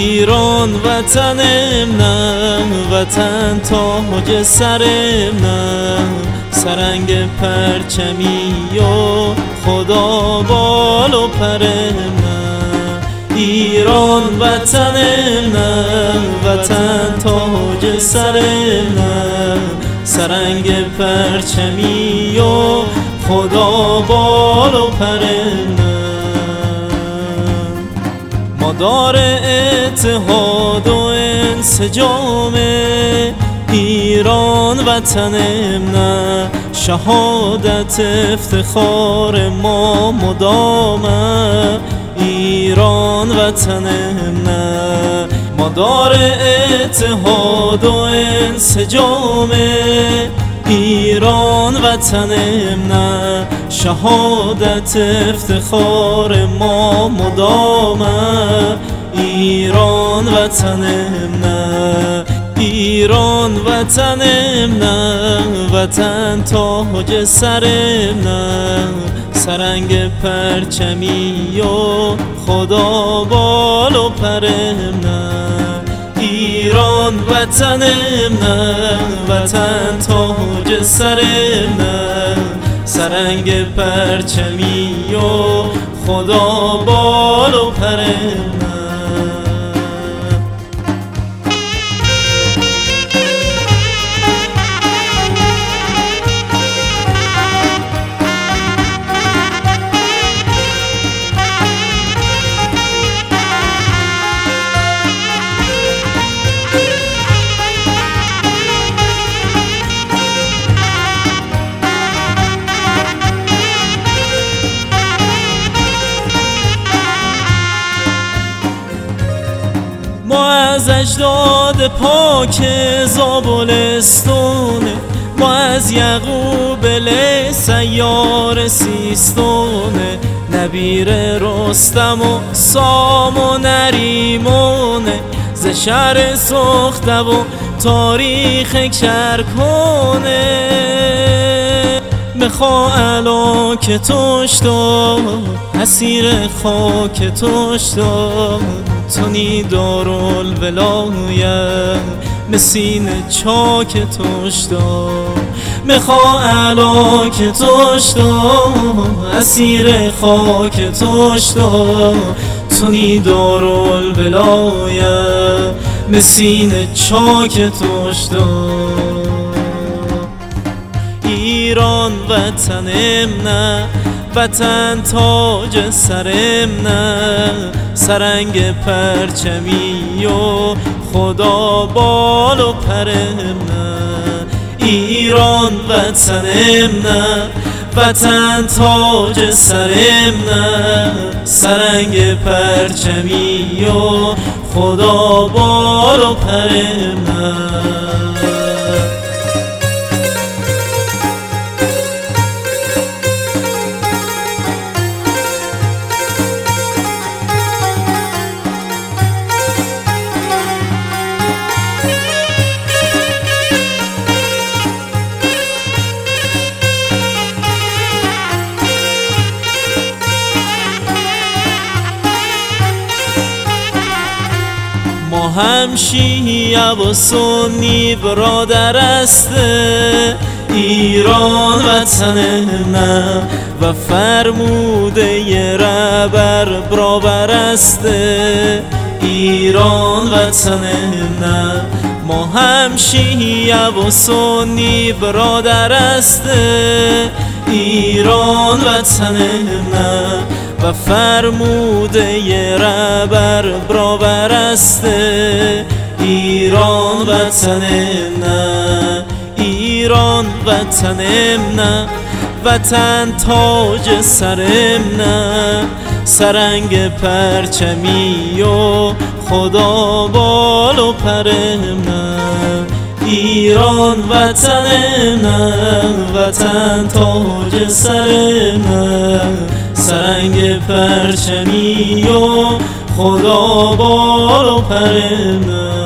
ایران وطنم نه، وطن تاج سرم نه، سرنگ پرچمی و خدا بال و پرم نه. ایران وطنم نه، وطن تاج سرم نه، سرنگ پرچمی و خدا بال و پرم نه. مادار اتحاد و انسجام ایران وطنم نه، شهادت افتخار ما مدامه ایران وطنم نه. مادار اتحاد و انسجام ایران وطنم نه، شهادت افتخار ما مدامه ایران وطنم نه. ایران وطنم نه، وطن تاج سرم نه، سرنگ پرچمی و خدا بال و پرم نه. ایران وطنم نه، وطن تاج سرم نه، سرنگ پرچمی و خدا بال و پرم نه. ما از اجداد پاک زابلستونه، ما از یعقوب سیار سیستونه، نبیر رستم و سام و نریمونه، ز شهر سخته و تاریخ کرکونه. بخوا علا که توش داد، اسیر خاک توش داد، تونی دارالولایت مسین چاک توش داد. بخوا علا که توش داد، اسیر خاک توش داد، تونی دارالولایت مسین چاک توش داد. ایران وطنم نه، وطن تاج سرم نه، سرنگ پرچمی و خدا بال و پرم نه. ایران وطنم نه، وطن تاج سرم نه، سرنگ پرچمی و خدا بال و پرم نه. ما هم شیعه و سنی برادر است، ایران وطنم نه، و فرموده رهبر برابر است، ایران وطنم نه. ما هم شیعه و سنی برادر است، ایران وطنم نه، و فرموده رهبر برابر است، ایران وطنم نه. ایران وطنم نه، وطن تاج سرم نه، سرنگ پرچمی و خدا بال و پرم نه. ایران وطنم نه، وطن تاج سرم نه، سرنگ پرچمی و خدا بال و پرم نه.